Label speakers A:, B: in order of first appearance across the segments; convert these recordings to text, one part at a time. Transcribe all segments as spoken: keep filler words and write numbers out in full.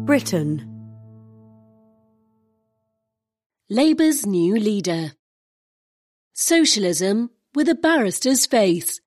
A: Britain. Labour's new leader. Socialism with a barrister's face.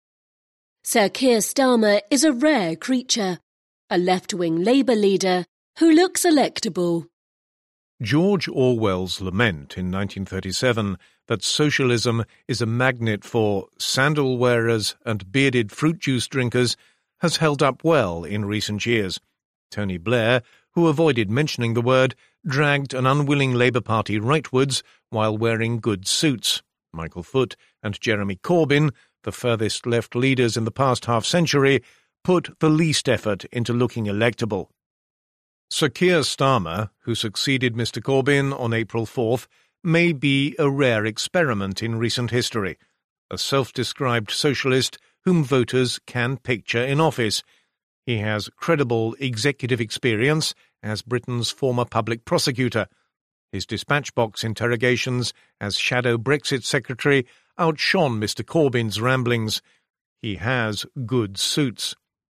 A: Sir Keir Starmer is a rare creature, a left-wing Labour leader who looks electable.
B: George Orwell's lament in nineteen thirty-seven that socialism is a magnet for sandal wearers and bearded fruit juice drinkers has held up well in recent years. Tony Blair, who avoided mentioning the word, dragged an unwilling Labour Party rightwards while wearing good suits. Michael Foot and Jeremy Corbyn, the furthest left leaders in the past half-century, put the least effort into looking electable. Sir Keir Starmer, who succeeded Mister Corbyn on April fourth, may be a rare experiment in recent history, a self-described socialist whom voters can picture in office. He has credible executive experience as Britain's former public prosecutor. His dispatch box interrogations as shadow Brexit secretary outshone Mister Corbyn's ramblings. He has good suits.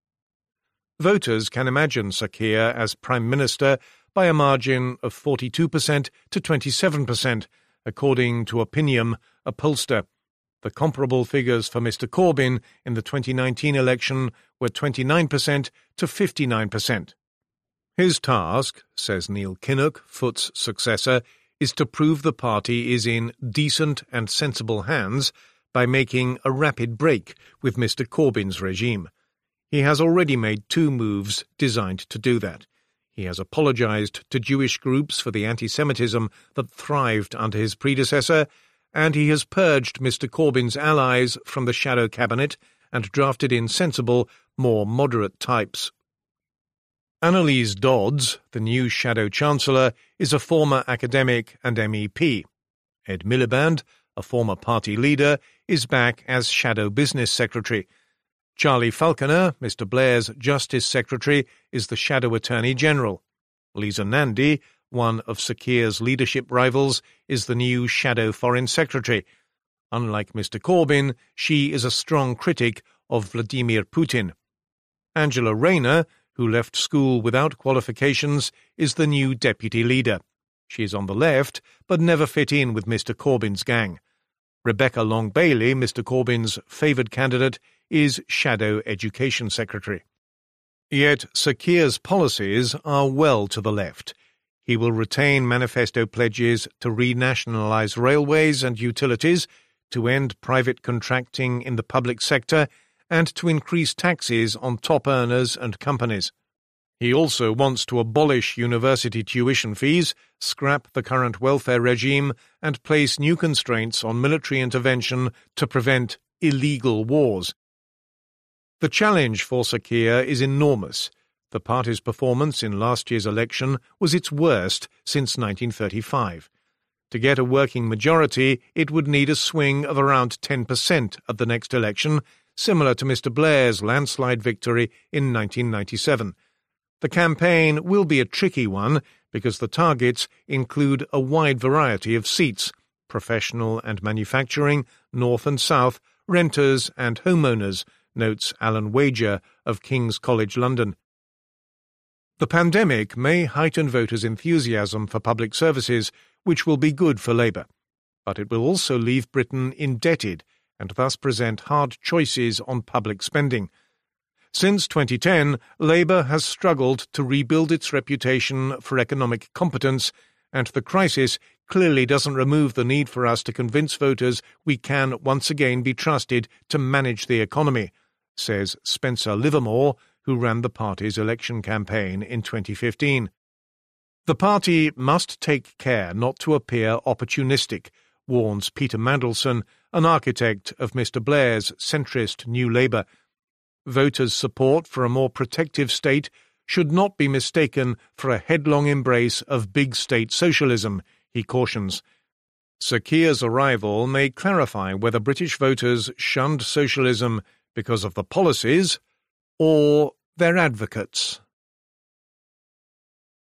B: Voters can imagine Sir Keir as Prime Minister by a margin of forty-two percent to twenty-seven percent, according to Opinium, a pollster. The comparable figures for Mister Corbyn in the twenty nineteen election were twenty-nine percent to fifty-nine percent. His task, says Neil Kinnock, Foot's successor, is to prove the party is in decent and sensible hands by making a rapid break with Mister Corbyn's regime. He has already made two moves designed to do that. He has apologised to Jewish groups for the anti-Semitism that thrived under his predecessor, and he has purged Mister Corbyn's allies from the shadow cabinet and drafted in sensible, more moderate types. Annalise Dodds, the new shadow chancellor, is a former academic and M E P. Ed Miliband, a former party leader, is back as shadow business secretary. Charlie Falconer, Mister Blair's Justice Secretary, is the Shadow Attorney General. Lisa Nandy, one of Sir Keir's leadership rivals, is the new Shadow Foreign Secretary. Unlike Mister Corbyn, she is a strong critic of Vladimir Putin. Angela Rayner, who left school without qualifications, is the new Deputy Leader. She is on the left, but never fit in with Mister Corbyn's gang. Rebecca Long-Bailey, Mister Corbyn's favoured candidate, is Shadow Education Secretary. Yet Sir Keir's policies are well to the left. He will retain manifesto pledges to renationalise railways and utilities, to end private contracting in the public sector, and to increase taxes on top earners and companies. He also wants to abolish university tuition fees, scrap the current welfare regime, and place new constraints on military intervention to prevent illegal wars. The challenge for Sir Keir is enormous. The party's performance in last year's election was its worst since nineteen thirty-five. To get a working majority, it would need a swing of around ten percent at the next election, similar to Mister Blair's landslide victory in nineteen ninety-seven. The campaign will be a tricky one because the targets include a wide variety of seats: professional and manufacturing, north and south, renters and homeowners, notes Alan Wager of King's College London. The pandemic may heighten voters' enthusiasm for public services, which will be good for Labour. But it will also leave Britain indebted and thus present hard choices on public spending. Since twenty ten, Labour has struggled to rebuild its reputation for economic competence, and the crisis clearly doesn't remove the need for us to convince voters we can once again be trusted to manage the economy, says Spencer Livermore, who ran the party's election campaign in twenty fifteen. The party must take care not to appear opportunistic, warns Peter Mandelson, an architect of Mister Blair's centrist New Labour. Voters' support for a more protective state should not be mistaken for a headlong embrace of big state socialism, he cautions. Sir Keir's arrival may clarify whether British voters shunned socialism because of the policies or their advocates.